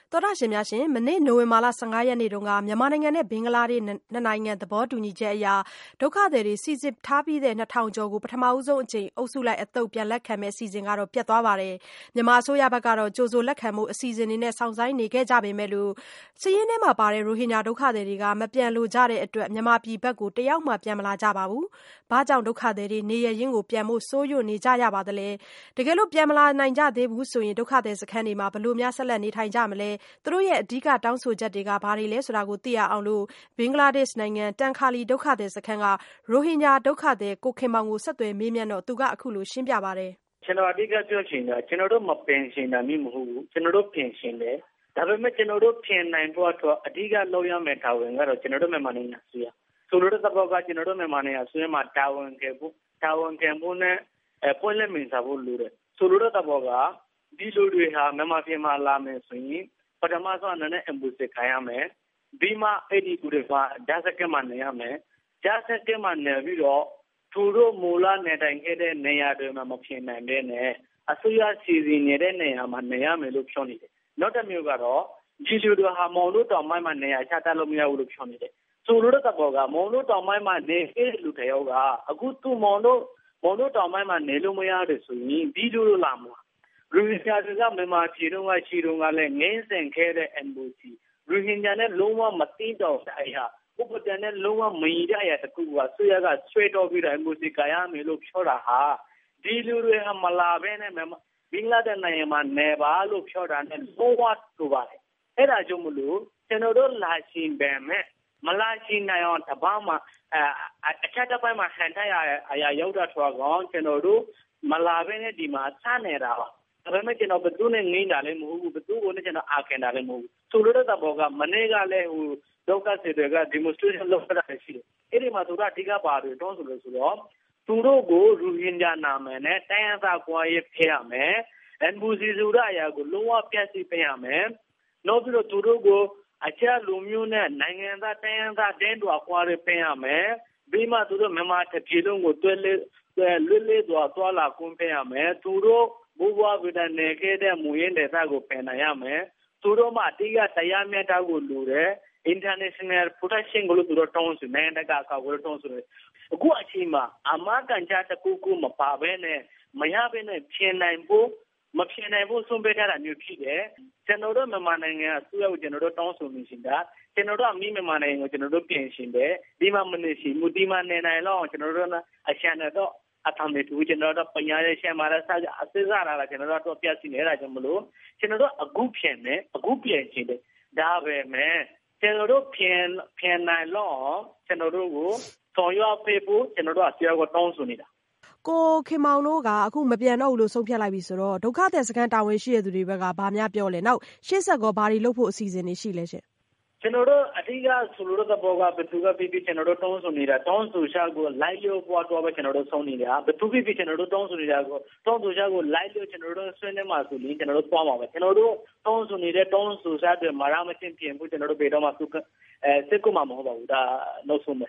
သောတာရှင်များရှင်မနေ့နိုဝင်ဘာလ15ရက်နေ့တုန်းကမြန်မာနိုင်ငံနဲ့ဘင်္ဂလားဒေ့ရှ်နှစ်နိုင်ငံသဘောတူညီချက်အရဒုက္ခသည်တွေစီစစ်ထားပြီးတဲ့2000ကျော်ကိုပထမဆုံးအကြိမ်အုပ်စုလိုက်အသုတ်ပြန်လက်ခံမဲ့အစီအစဉ်ကတော့ပြတ်သွားပါတယ်မြန်မာအစိုးရဘက်ကတော့ကြိုဆိုလက်ခံမှုအစီအစဉ်တွေနဲ့စောင့်ဆိုင်းနေခဲ့ကြပေမဲ့လို့စည်ရင်းထဲမှာပါတဲ့ရိုဟင်ဂျာဒုက္ခသည်တွေကမပြန်လိုကြတဲ့အတွက်မြန်မာပြည်ဘက်ကိုတယောက်မှပြန်မလာကြပါဘူးဘာကြောင့်ဒုက္ခသည်တွေနေရရင်းကိုပြန်ဖို့စိုးရွံ့နေကြရပါသလဲတကယ်လို့ပြန်မလာနိုင်ကြသေးဘူးဆိုရင်ဒုက္ခသည်စခန်းတွေမှာဘယ်လိုများဆက်လက်နေထိုင်ကြမလဲသူတို့ရဲ့အဓိကတောင်းဆိုချက်တွေကဘာတွေလဲဆိုတာကိုသိရအောင်လို့ဘင်္ဂလားဒေ့ရှ်နိုင်ငံတန်ခါလီဒုက္ခသည်စခန်းကရိုဟင်ဂျာဒုက္ခသည်ကိုခင်မောင်ကိုဆက်သွယ်မေးမြန်းတော့သူကအခုလိုရှင်းပြပါတယ်ကျွန်တော်အဓိကပြောချင်တာကျွန်တော်တို့မပင်ရှင်တာမျိုးမဟုတ်ဘူးကျွန်တော်တို့ပြင်ရှင်တယ်ဒါပေမဲ့ကျွန်တော်တို့ပြင်နိုင်ဖို့အတွက်အဓိကလုပ်ရမယ့်တာဝန်ကတော့ကျွန်တော်တို့မြန်မာနိုင်ငံအစိုးရဆိုလိုတဲ့သဘောကကျွန်တော်တို့မြန်မာနိုင်ငံအစိုးရမှာတာဝန်ခံဖို့နဲ့ပွင့်လင်းမြင်သာဖို့လိုတယ်ဆိုလိုတဲ့သဘောကဒီလူတွေဟာမြန်မာပြည်မှာလာမယ်ဆိုရင်ပထမဆုံးအနေနဲ့အမ်ဘူစီခံရမယ်ဒီမှာအဲ့ဒီကူတွေကဂျာစကမှနေရမယ်ဂျာစကမှနေပြီးတော့သူတို့မူလနေထိုင်ခဲ့တဲ့နေရာတွေမှာမဖြစ်နိုင်တဲ့နဲ့အစိုးရစီစဉ်နေတဲ့နေရာမှာနေရမယ်လို့ပြောနေတယ်နောက်တစ်မျိုးကတော့ဒီလူတွေဟာမောင်တို့တောင်ပိုင်းမှာနေရာချထားလို့မရဘူးလို့ပြောနေတယ်ဆိုလိုတဲ့သဘောကမောင်တို့တောင်ပိုင်းမှာနေတဲ့လူတယောက်ကအခုသူ့မောင်တို့တောင်ပိုင်းမှာနေလို့မရတယ်ဆိုရင်ဒီလူလိုလာမှာရိုဟင်ဂျာတွေကမြန်မာပြည်တော်ကရှိတော်ကလည်းငင်းစင်ခဲ့တဲ့ NBC ရိုဟင်ဂျာနဲ့လုံးဝမသိတော့တဲ့အရာဥပဒေနဲ့လုံးဝမရတဲ့အရာတခုကဆွေရကဆွဲတော်ပြီးတော့ NBC ကရမယ်လို့ပြောတာဟာဒီလူတွေဟာမလာဘဲနဲ့ဘင်္ဂလားဒေ့ရှ်နိုင်ငံမှာနေပါလို့ပြောတာနဲ့လုံးဝတူပါတယ်အဲ့ဒါကြောင့်မလို့ကျွန်တော်တို့လာရှင်ပဲမဲ့မလာရှင်နိုင်အောင်တပားမှာအချက်တစ်ပိုင်းမှာဟန်ထားရအရာရောက်တာတော့ကောင်းကျွန်တော်တို့မလာဘဲနဲ့ဒီမှာစနေတာပါဒါပေမဲ့ကျွန်တော်ဘယ်သူနဲ့ငိမ့်တာလည်းမဟုတ်ဘူးဘယ်သူကိုလည်းကျွန်တော်အာခံတာလည်းမဟုတ်ဘူးဆိုလိုတဲ့သဘောကမနေ့ကလည်းဟိုဒုက္ခသည်တွေက demonstration လုပ်တာရှိတယ်အဲ့ဒီမှာသူကအဓိကပါတယ်တောင်းဆိုလို့ဆိုတော့သူတို့ကိုရိုဟင်ဂျာနာမည်နဲ့တိုင်းရင်းသားကွာရေးဖျက်ရမယ် NBC ဆိုတဲ့အရာကိုလုံးဝပြတ်စီပေးရမယ်နောက်ပြီးတော့သူတို့ကိုအခြားလူမျိုးနဲ့နိုင်ငံသားတိုင်းရင်းသားတင်းတူကွာရေးပေးရမယ်ပြီးမှသူတို့မြန်မာတစ်ပြည်လုံးကိုလွတ်လပ်သွားလာခွင့်ပေးရမယ်သူတို့ဘုရားဗဒနေခဲ့တဲ့မူရင်းဒေသကိုပယ်နိုင်ရမယ်သူတို့မှအတိအကျတရားမျှတကိုလိုတယ် international protection ကိုသူတို့တောင်းဆိုနိုင်ငံတကာအကောက်ကိုတောင်းဆိုတယ်အခုအချိန်မှာအမကန်ချတကူကူမပါဘဲနဲ့မရဘဲနဲ့ဖြစ်နိုင်ဖို့ဆုံးဖြတ်ထားတာမျိုးဖြစ်တယ်ကျွန်တော်တို့မြန်မာနိုင်ငံအစိုးရကိုကျွန်တော်တို့တောင်းဆိုနေရှင်တာကျွန်တော်တို့အမိမြန်မာနိုင်ငံကိုကျွန်တော်တို့ပြင်ရှင်တယ်ဒီမှာမနေရှိမူဒီမှာနေနိုင်တော့ကျွန်တော်တို့အရှမ်းတော့အထမေတူကျွန်တော်တို့ပညာရေးရှမ်းမှာလည်းအစစ်စားလာကျွန်တော်တို့တော့ပြစီနေတာကြောင့်မလို့ကျွန်တော်တို့အခုပြင်ရှင်တယ်ဒါပဲမဲ့ကျွန်တော်တို့ပြင်နိုင်တော့ကျွန်တော်တို့ကိုဆောင်ရွက်ပေးဖို့ကျွန်တော်တို့အစိုးရကိုတောင်းဆိုနေတာကိုခင်မောင်တို့ကအခုမပြန်တော့ဘူးလို့ဆုံးဖြတ်လိုက်ပြီဆိုတော့ဒုက္ခသည်စခန်းတာဝန်ရှိတဲ့သူတွေဘက်ကဘာများပြောလဲနောက်ရှေ့ဆက်ကောဘာတွေလုပ်ဖို့အစီအစဉ်တွေရှိလဲရှင်ကျွန်တော်တို့အဓိကဆိုလိုတဲ့ဘောကဘယ်သူကပြီးကျွန်တော်တို့တောင်းဆိုနေတာတောင်းဆိုချက်ကိုလိုက်လို့ပွားတော့ပဲကျွန်တော်တို့ဆုံးနေတာဘယ်သူပြီးကျွန်တော်တို့တောင်းဆိုနေတာကိုတောင်းဆိုချက်ကိုလိုက်လို့ကျွန်တော်တို့ဆွေးနွေးမှာဆိုရင်ကျွန်တော်တို့သွားမှာပဲကျွန်တော်တို့တောင်းဆိုနေတဲ့တောင်းဆိုချက်တွေမှာရမချင်းပြင်ဖို့ကျွန်တော်တို့ဘယ်တော့မှစစ်ကူမှာမဟုတ်ပါဘူးဒါနောက်ဆုံးပဲ